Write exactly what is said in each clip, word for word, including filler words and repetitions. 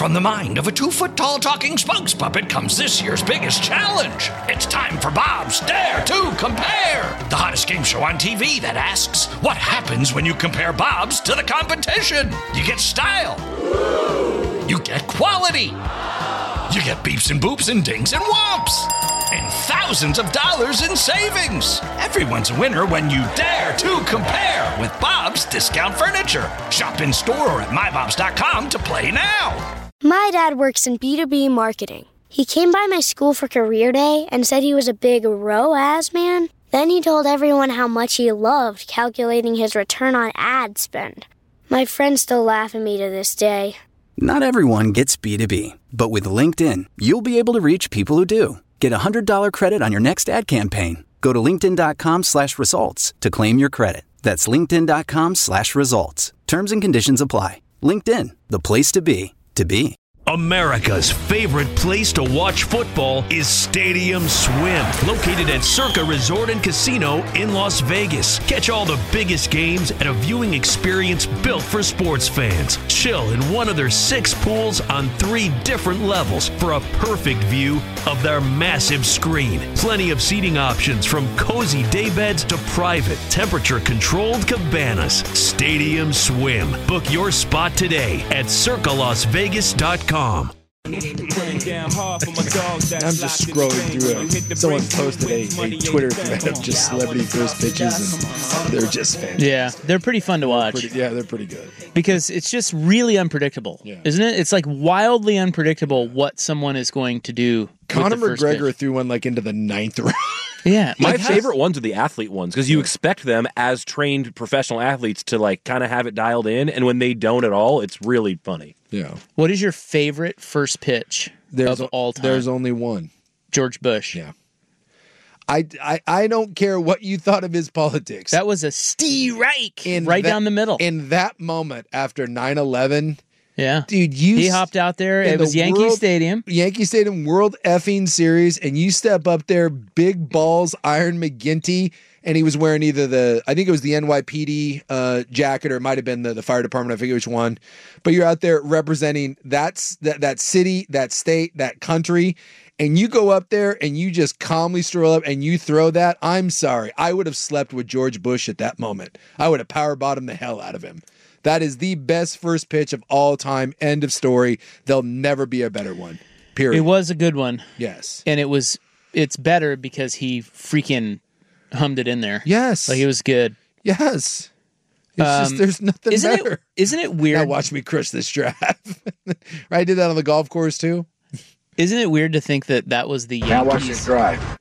From the mind of a two-foot-tall talking spokes puppet comes this year's biggest challenge. It's time for Bob's Dare to Compare, the hottest game show on T V that asks, what happens when you compare Bobs to the competition? You get style. You get quality. You get beeps and boops and dings and whomps. And thousands of dollars in savings. Everyone's a winner when you dare to compare with Bob's Discount Furniture. Shop in store or at my bobs dot com to play now. My dad works in B two B marketing. He came by my school for career day and said he was a big R O A S man. Then he told everyone how much he loved calculating his return on ad spend. My friends still laugh at me to this day. Not everyone gets B two B, but with LinkedIn, you'll be able to reach people who do. Get a one hundred dollars credit on your next ad campaign. Go to linkedin.com slash results to claim your credit. That's linkedin.com slash results. Terms and conditions apply. LinkedIn, the place to be, to be. America's favorite place to watch football is Stadium Swim, located at Circa Resort and Casino in Las Vegas. Catch all the biggest games at a viewing experience built for sports fans. Chill in one of their six pools on three different levels for a perfect view of their massive screen. Plenty of seating options from cozy daybeds to private, temperature-controlled cabanas. Stadium Swim. Book your spot today at circa las vegas dot com. I'm just scrolling through it. Someone posted a, a Twitter thread of just celebrity first pitches, and they're just fantastic. Yeah, they're pretty fun to watch. Pretty, yeah, they're pretty good. Because it's just really unpredictable, yeah. Isn't it? It's like wildly unpredictable what someone is going to do. Conor McGregor pitch. threw one like into the ninth round. Yeah. My like favorite has, ones are the athlete ones because you expect them as trained professional athletes to like kind of have it dialed in, and when they don't at all, it's really funny. Yeah. What is your favorite first pitch there's of all time? There's only one. George Bush. Yeah. I, I, I don't care what you thought of his politics. That was a Steve Reich in right that, down the middle. In that moment after nine eleven, yeah, dude, you he hopped out there. It was Yankee World, Stadium, Yankee Stadium World effing Series, and you step up there, big balls, Iron McGinty, and he was wearing either the, I think it was the N Y P D uh, jacket, or it might have been the, the fire department. I forget which one, but you're out there representing that's that that city, that state, that country. And you go up there and you just calmly stroll up and you throw that. I'm sorry. I would have slept with George Bush at that moment. I would have power bottomed the hell out of him. That is the best first pitch of all time. End of story. There'll never be a better one. Period. It was a good one. Yes. And it was, it's better because he freaking hummed it in there. Yes. Like it was good. Yes. It's um, just, there's nothing isn't better. It, isn't it weird? Now watch me crush this draft. Right? I did that on the golf course too. Isn't it weird to think that that was the Yankees? Now watch this drive.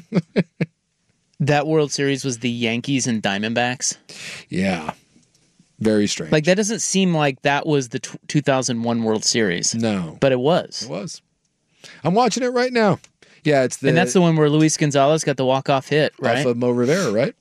That World Series was the Yankees and Diamondbacks? Yeah. Very strange. Like, that doesn't seem like that was the t- two thousand one World Series. No. But it was. It was. I'm watching it right now. Yeah, it's the... And that's the one where Luis Gonzalez got the walk-off hit, right? Off of Mo Rivera, right?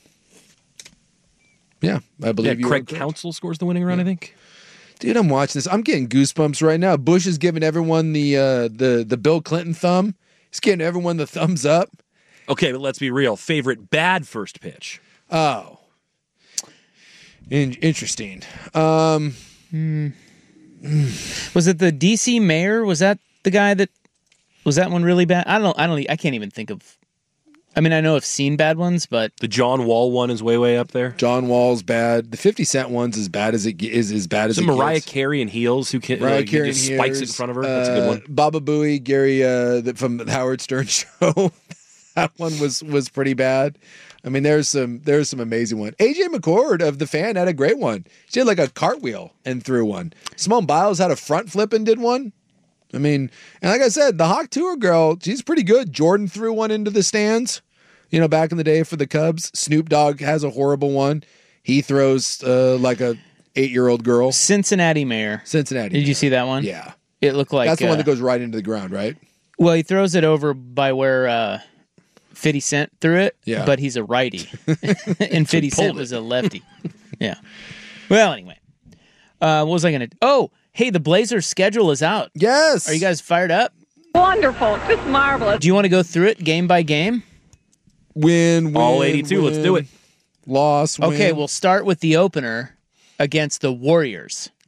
Yeah, I believe yeah, you Craig Counsell scores the winning run, yeah. I think. Dude, I'm watching this. I'm getting goosebumps right now. Bush is giving everyone the uh, the the Bill Clinton thumb. He's giving everyone the thumbs up. Okay, but let's be real. Favorite bad first pitch? Oh. In- interesting. Um, hmm. Was it the D C mayor? Was that the guy that was that one really bad? I don't. I don't. I can't even think of. I mean, I know I've seen bad ones, but the John Wall one is way, way up there. John Wall's bad. The fifty Cent one's as bad as it is. As bad as Some it Mariah gets. Carey and heels who can Mariah like, Carey just and spikes heels, it in front of her. That's a good one. Uh, Baba Booey, Gary uh, the, from the Howard Stern show. That one was was pretty bad. I mean, there's some there's some amazing one. A J McCord of The Fan had a great one. She did like a cartwheel and threw one. Simone Biles had a front flip and did one. I mean, and like I said, the Hawk Tour girl, she's pretty good. Jordan threw one into the stands. You know, back in the day for the Cubs. Snoop Dogg has a horrible one. He throws uh, like a eight-year-old girl. Cincinnati mayor. Cincinnati. Did mayor. you see that one? Yeah. It looked like that's the uh, one that goes right into the ground, right? Well, he throws it over by where uh, fifty Cent threw it. Yeah. But he's a righty, and fifty Cent was a lefty. Yeah. Well, anyway, uh, what was I going to? Oh, hey, the Blazers' schedule is out. Yes. Are you guys fired up? Wonderful, just marvelous. Do you want to go through it game by game? Win, win, all eighty-two. Win. Let's do it. Loss. Win. Okay, we'll start with the opener against the Warriors.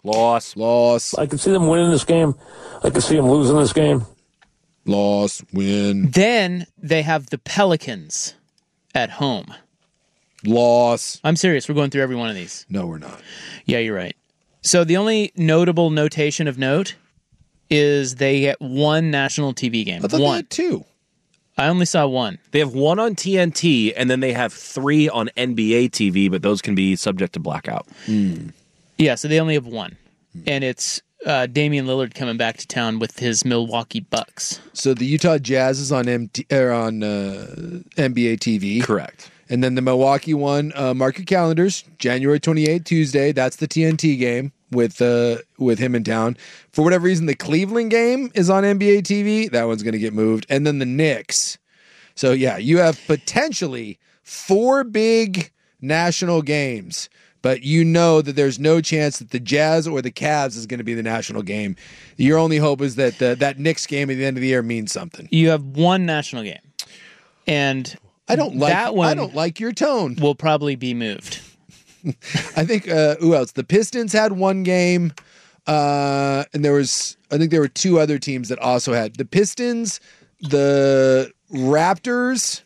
Loss. Loss. I could see them winning this game. I could see them losing this game. Loss. Win. Then they have the Pelicans at home. Loss. I'm serious. We're going through every one of these. No, we're not. Yeah, you're right. So the only notable notation of note is they get one national T V game. I thought one. they had two. I only saw one. They have one on T N T, and then they have three on N B A T V, but those can be subject to blackout. Mm. Yeah, so they only have one. And it's uh, Damian Lillard coming back to town with his Milwaukee Bucks. So the Utah Jazz is on M T, or on uh, N B A T V. Correct. And then the Milwaukee one, uh, mark your calendars, January twenty-eighth, Tuesday. That's the T N T game with uh, with him in town. For whatever reason, the Cleveland game is on N B A T V. That one's going to get moved. And then the Knicks. So, yeah, you have potentially four big national games, but you know that there's no chance that the Jazz or the Cavs is going to be the national game. Your only hope is that the, that Knicks game at the end of the year means something. You have one national game. And I don't like that one I don't like your tone. Will probably be moved. I think uh, who else? The Pistons had one game, uh, and there was I think there were two other teams that also had the Pistons, the Raptors,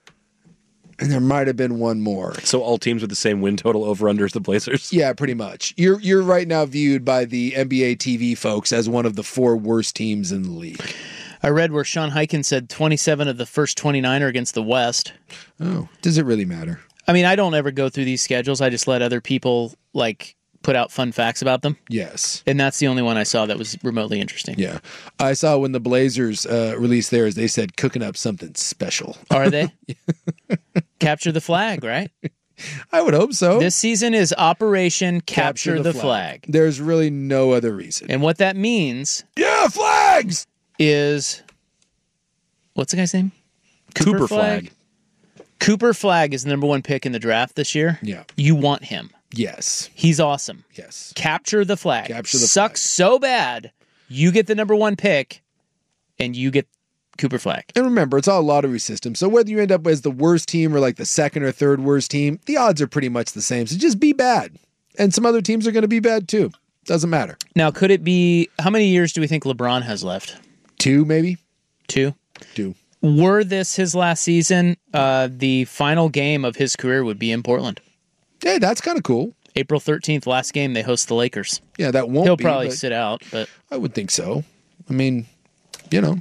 and there might have been one more. So all teams with the same win total over under as the Blazers. Yeah, pretty much. You're you're right now viewed by the N B A T V folks as one of the four worst teams in the league. I read where Sean Highkin said twenty-seven of the first twenty-nine are against the West. Oh, does it really matter? I mean, I don't ever go through these schedules. I just let other people like put out fun facts about them. Yes. And that's the only one I saw that was remotely interesting. Yeah. I saw when the Blazers uh, released theirs, they said cooking up something special. Are they? Capture the flag, right? I would hope so. This season is Operation Capture, Capture the, the flag. flag. There's really no other reason. And what that means... Yeah, flags! Is... What's the guy's name? Cooper, Cooper Flag. Flag. Cooper Flag is the number one pick in the draft this year. Yeah. You want him. Yes. He's awesome. Yes. Capture the flag. Capture the Sucks flag. so bad. You get the number one pick, and you get Cooper Flag. And remember, it's all a lottery system. So whether you end up as the worst team or like the second or third worst team, the odds are pretty much the same. So just be bad. And some other teams are going to be bad too. Doesn't matter. Now, could it be, how many years do we think LeBron has left? Two, maybe? Two? Two. Were this his last season, uh, the final game of his career would be in Portland. Hey, that's kind of cool. April thirteenth, last game, they host the Lakers. Yeah, that won't He'll be. He'll probably sit out, but... I would think so. I mean, you know.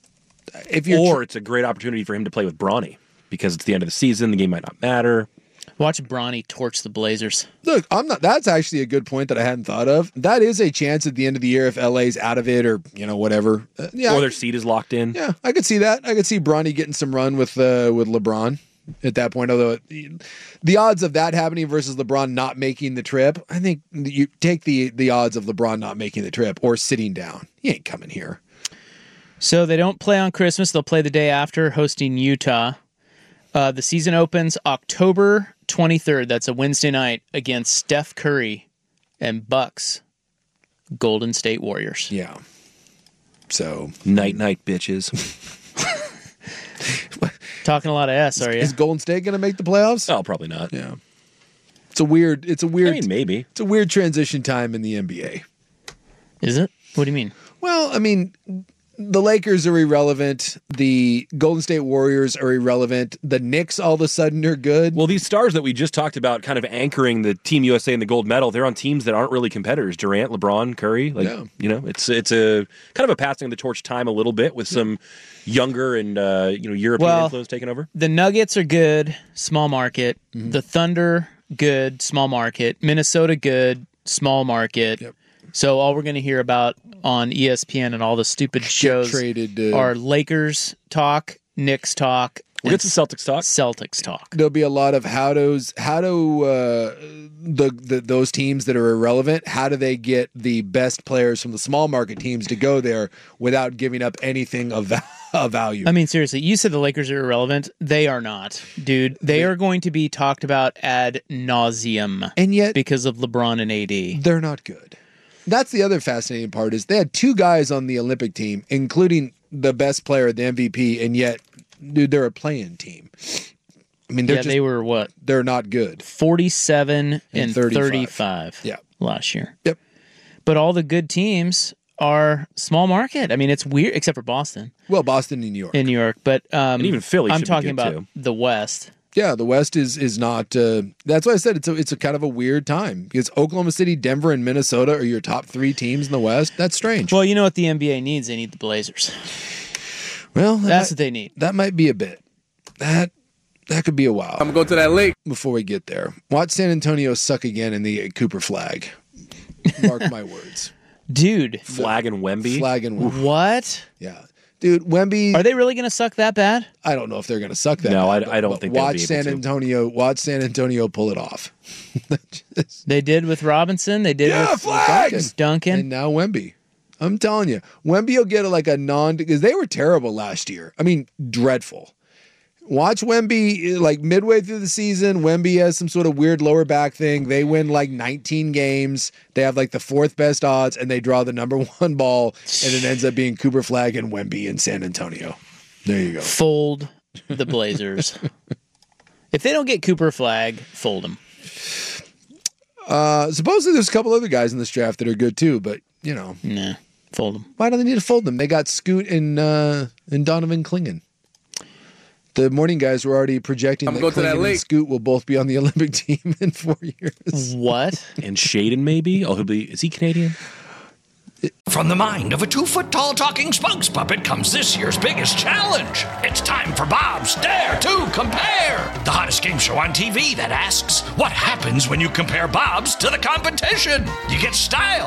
if you're Or tr- it's a great opportunity for him to play with Bronny because it's the end of the season. The game might not matter. Watch Bronny torch the Blazers. Look, I'm not. That's actually a good point that I hadn't thought of. That is a chance at the end of the year if L A's out of it or you know whatever. Uh, yeah, or their seat is locked in. Yeah, I could see that. I could see Bronny getting some run with uh, with LeBron at that point. Although it, the odds of that happening versus LeBron not making the trip, I think you take the the odds of LeBron not making the trip or sitting down. He ain't coming here. So they don't play on Christmas. They'll play the day after, hosting Utah. Uh, the season opens October twenty-third. That's a Wednesday night against Steph Curry and Bucks, Golden State Warriors. Yeah. So night night bitches. Talking a lot of S, are you? Is Golden State going to make the playoffs? Oh, probably not. Yeah. It's a weird. It's a weird. I mean, maybe it's a weird transition time in the N B A. Is it? What do you mean? Well, I mean, the Lakers are irrelevant. The Golden State Warriors are irrelevant. The Knicks all of a sudden are good. Well, these stars that we just talked about kind of anchoring the Team U S A in the gold medal, they're on teams that aren't really competitors. Durant, LeBron, Curry. Like, yeah. you know, it's it's a kind of a passing of the torch time a little bit with some younger and, uh, you know, European well, influence taking over. The Nuggets are good, small market. Mm-hmm. The Thunder, good, small market. Minnesota, good, small market. Yep. So all we're going to hear about on E S P N and all the stupid shows traded, uh, are Lakers talk, Knicks talk, We'll get some Celtics talk. Celtics talk. There'll be a lot of how does how do uh, the, the those teams that are irrelevant, how do they get the best players from the small market teams to go there without giving up anything of, of value? I mean, seriously, you said the Lakers are irrelevant. They are not, dude. They, they are going to be talked about ad nauseum, and yet because of LeBron and A D. They're not good. That's the other fascinating part is they had two guys on the Olympic team, including the best player, the M V P, and yet, dude, they're a playing team. I mean, they're yeah, just, they were what? They're not good. forty-seven and, and thirty-five. thirty-five. Yeah. Last year. Yep. But all the good teams are small market. I mean, it's weird, except for Boston. Well, Boston and New York. In New York, but um, And even Philly I'm should be talking good, about too. the West. Yeah, the West is is not. Uh, that's why I said it's a it's a kind of a weird time because Oklahoma City, Denver, and Minnesota are your top three teams in the West. That's strange. Well, you know what the N B A needs? They need the Blazers. Well, that That's might, what they need. That might be a bit. That that could be a while. I'm gonna go to that lake before we get there. Watch San Antonio suck again in the Cooper flag. Mark my words. Dude. Flag and Wemby? Flag and Wemby. What? Yeah. Dude, Wemby. Are they really going to suck that bad? I don't know if they're going to suck that No, bad. I- I don't think they'll Watch be able San to. Antonio. Watch San Antonio pull it off. They did with Robinson. They did Yeah, with flags! Duncan. And now Wemby. I'm telling you, Wemby will get like a non because they were terrible last year. I mean, dreadful. Watch Wemby like midway through the season. Wemby has some sort of weird lower back thing. They win like nineteen games. They have like the fourth best odds, and they draw the number one ball, and it ends up being Cooper Flag and Wemby in San Antonio. There you go. Fold the Blazers. If they don't get Cooper Flag, fold them. Uh, supposedly, there's a couple other guys in this draft that are good too, but you know, nah, fold them. Why do they need to fold them? They got Scoot and uh, and Donovan Clingan. The morning guys were already projecting I'm that going to that Clingan and lake. Scoot will both be on the Olympic team in four years. What? And Shaden maybe? Oh, he'll be. Is he Canadian? From the mind of a two-foot-tall talking spokes puppet comes this year's biggest challenge. It's time for Bob's Dare to Compare, the hottest game show on T V that asks, what happens when you compare Bob's to the competition? You get style.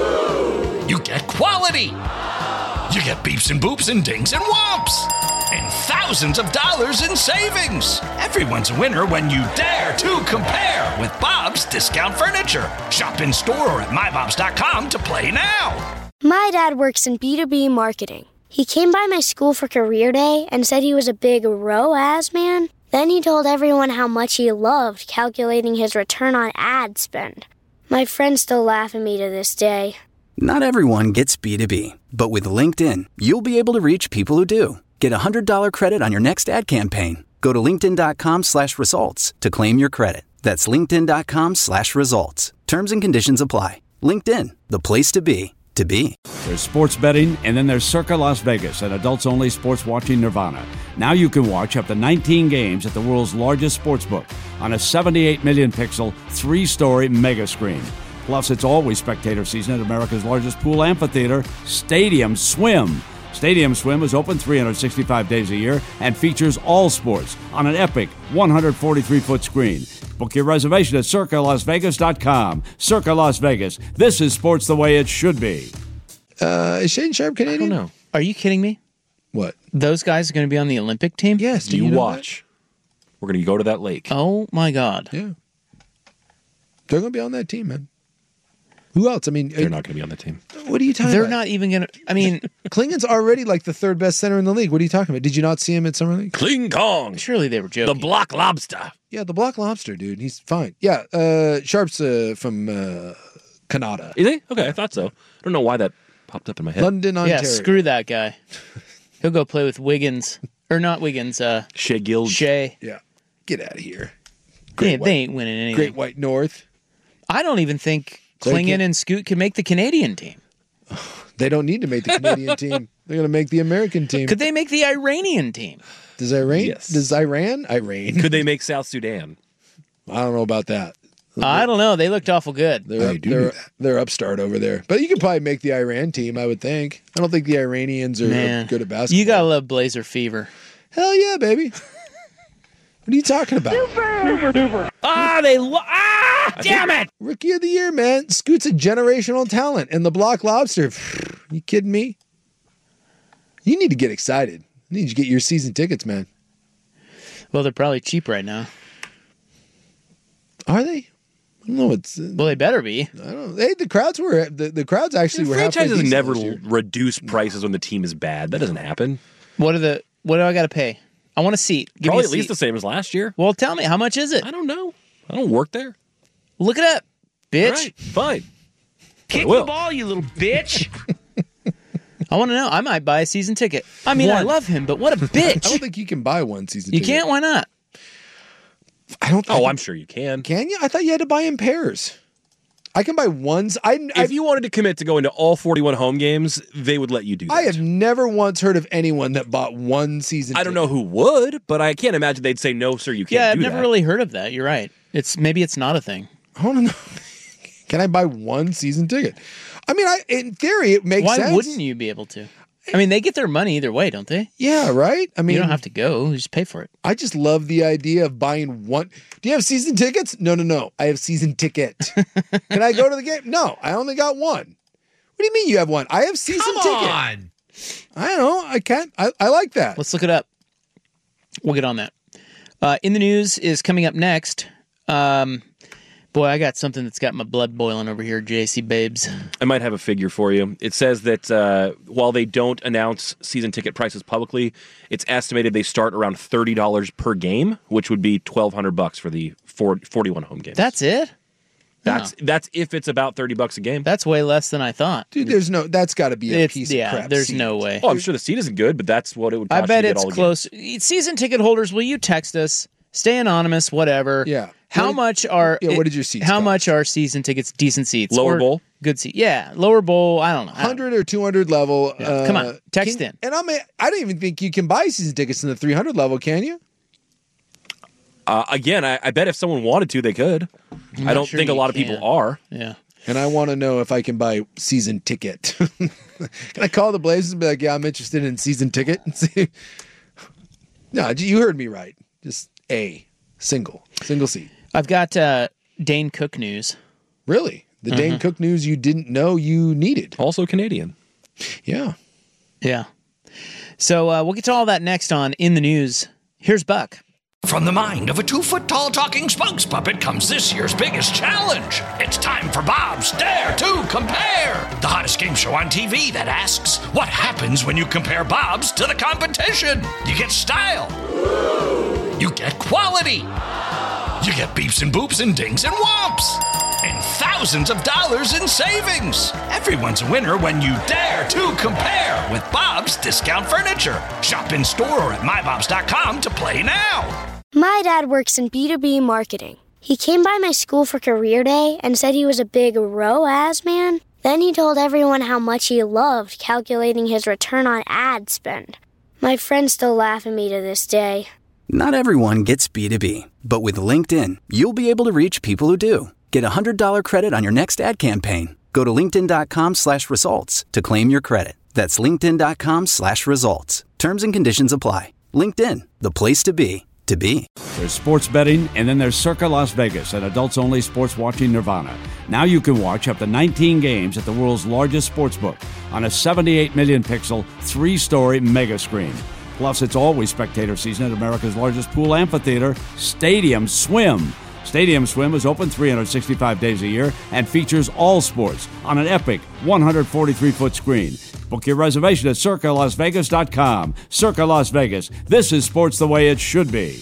You get quality. You get beeps and boops and dings and whomps. And thousands of dollars in savings. Everyone's a winner when you dare to compare with Bob's Discount Furniture. Shop in store or at my bobs dot com to play now. My dad works in B two B marketing. He came by my school for career day and said he was a big R O A S man. Then he told everyone how much he loved calculating his return on ad spend. My friends still laugh at me to this day. Not everyone gets B two B, but with LinkedIn, you'll be able to reach people who do. Get a one hundred dollars credit on your next ad campaign. Go to linkedin.com slash results to claim your credit. That's linkedin.com slash results. Terms and conditions apply. LinkedIn, the place to be, to be. There's sports betting, and then there's Circa Las Vegas, an adults-only sports watching nirvana. Now you can watch up to nineteen games at the world's largest sportsbook on a seventy-eight million pixel, three-story mega screen. Plus, it's always spectator season at America's largest pool amphitheater, Stadium Swim. Stadium Swim is open three hundred sixty-five days a year and features all sports on an epic one hundred forty-three foot screen. Book your reservation at circa las vegas dot com. Circa Las Vegas. This is sports the way it should be. Uh, is Shaden Sharp Canadian? I don't know. Are you kidding me? What? Those guys are going to be on the Olympic team? Yes. You, you know watch. We're going to go to that lake. Oh, my God. Yeah. They're going to be on that team, man. Who else? I mean, They're not going to be on the team. What are you talking They're about? not even going to. I mean, Klingon's already like the third best center in the league. What are you talking about? Did you not see him at Summer League? Kling Kong. surely they were The joking. Block Lobster. Yeah, the Black Lobster, dude. He's fine. Yeah, uh, Sharp's uh, from uh, Canada. Is he? Okay, I thought so. I don't know why that popped up in my head. London, yeah, Ontario. screw that guy. He'll go play with Wiggins. Or not Wiggins, uh, Shea Gill. Shea. Yeah. Get out of here. They, White- they ain't winning anything. Great White North. I don't even think So you Klingon can't- and Scoot can make the Canadian team. They don't need to make the Canadian team. They're going to make the American team. Could they make the Iranian team? Does Iran? Yes. Does Iran? Iran. Could they make South Sudan? I don't know about that. I don't know. They looked awful good. They're, I up, do they're, know that. they're upstart over there. But you could probably make the Iran team, I would think. I don't think the Iranians are Man, good at basketball. you gotta love Blazer Fever. Hell yeah, baby. What are you talking about? Ah, they lo- ah, damn it! Rookie of the year, man. Scoot's a generational talent. And the Block Lobster, you kidding me? You need to get excited. You need to get your season tickets, man. Well, they're probably cheap right now. Are they? I don't know. It's uh, Well, they better be. I don't. Hey, the crowds were the, the crowds actually were halfway Franchises decent never last year. reduce prices when the team is bad. That doesn't happen. What are the? What do I got to pay? I want a seat. Give Probably me a at least seat. the same as last year. Well, tell me, how much is it? I don't know. I don't work there. Look it up, bitch. All right, fine. Kick I will. the ball, you little bitch. I want to know. I might buy a season ticket. I mean, I One. love him, but what a I don't bitch. think you can buy one season. You ticket. can't? Why not? I don't. Oh, I'm sure you can. Can you? I thought you had to buy in pairs. I can buy ones. I, If I've, you wanted to commit to going to all forty-one home games, they would let you do that. I have never once heard of anyone that bought one season I don't ticket. know who would, but I can't imagine they'd say, no, sir, you can't Yeah, I've do never that. really heard of that. You're right. It's maybe it's not a thing. I don't know. Can I buy one season ticket? I mean, I in theory, it makes Why sense. wouldn't you be able to? I mean, they get their money either way, don't they? Yeah, right? I mean, you don't have to go. You just pay for it. I just love the idea of buying one. Do you have season tickets? No, no, no. I have season ticket. Can I go to the game? No, I only got one. What do you mean you have one? I have season Come ticket. on. I don't know. I can't. I, I like that. Let's look it up. We'll get on that. Uh, in the news is coming up next. Um, boy, I got something that's got my blood boiling over here, J C Babes. I might have a figure for you. It says that uh, while they don't announce season ticket prices publicly, it's estimated they start around thirty dollars per game, which would be twelve hundred bucks for the forty-one home games. That's it? That's No. that's if it's about thirty bucks a game. That's way less than I thought. Dude, there's no, that's got to be a It's, piece yeah, of crap. there's seat. no way. Oh, I'm sure the seat isn't good, but that's what it would cost I bet you to get it's all the close. Season ticket holders, will you text us? Stay anonymous, whatever. Yeah. How What- much are yeah, what did your seats How cost? much are season tickets? Decent seats, Lower Or bowl? good seat. Yeah, lower bowl. I don't know. I don't one hundred or two hundred level. Yeah. Uh, Come on, text can- in. And I'm, a- I don't even think you can buy season tickets in the three hundred level, can you? Uh, again, I, I bet if someone wanted to, they could. I not don't sure think a you lot of can. people are. Yeah. And I want to know if I can buy season ticket. Can I call the Blazers and be like, yeah, I'm interested in season ticket? And see? No, you heard me right. Just a single, single seat. I've got uh, Dane Cook news. Really? The Mm-hmm. Dane Cook news you didn't know you needed. Also Canadian. Yeah. Yeah. So uh, we'll get to all that next on In the News. Here's Buck. From the mind of a two-foot-tall talking spokes puppet comes this year's biggest challenge. It's time for Bob's Dare to Compare, the hottest game show on T V that asks, what happens when you compare Bob's to the competition? You get style. You get quality. You get beeps and boops and dings and whomps. And thousands of dollars in savings. Everyone's a winner when you dare to compare with Bob's Discount Furniture. Shop in store or at my bobs dot com to play now. My dad works in B two B marketing. He came by my school for career day and said he was a big R O A S man. Then he told everyone how much he loved calculating his return on ad spend. My friends still laugh at me to this day. Not everyone gets B two B, but with LinkedIn, you'll be able to reach people who do. Get a one hundred dollars credit on your next ad campaign. Go to linkedin.com slash results to claim your credit. That's linkedin.com slash results. Terms and conditions apply. LinkedIn, the place to be, to be. There's sports betting, and then there's Circa Las Vegas, an adults-only sports watching nirvana. Now you can watch up to nineteen games at the world's largest sportsbook on a seventy-eight million pixel, three-story mega screen. Plus, it's always spectator season at America's largest pool amphitheater, Stadium Swim. Stadium Swim is open three hundred sixty-five days a year and features all sports on an epic one hundred forty-three foot screen. Book your reservation at circa las vegas dot com. Circa Las Vegas. This is sports the way it should be.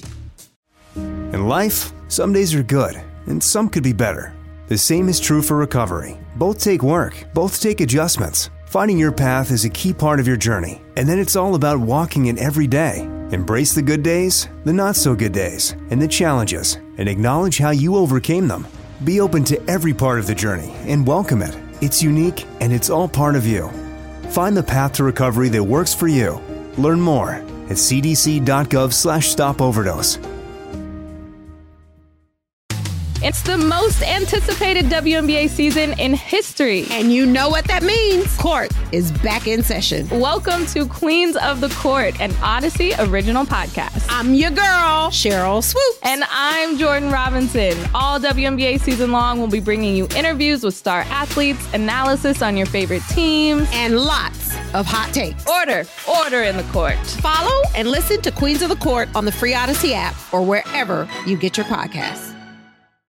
In life, some days are good, and some could be better. The same is true for recovery. Both take work, both take adjustments. Finding your path is a key part of your journey, and then it's all about walking it every day. Embrace the good days, the not-so-good days, and the challenges, and acknowledge how you overcame them. Be open to every part of the journey and welcome it. It's unique, and it's all part of you. Find the path to recovery that works for you. Learn more at c d c dot gov slash stop overdose. It's the most anticipated W N B A season in history. And you know what that means. Court is back in session. Welcome to Queens of the Court, an Odyssey original podcast. I'm your girl, Cheryl Swoops. And I'm Jordan Robinson. All W N B A season long, we'll be bringing you interviews with star athletes, analysis on your favorite teams, and lots of hot takes. Order, order in the court. Follow and listen to Queens of the Court on the free Odyssey app or wherever you get your podcasts.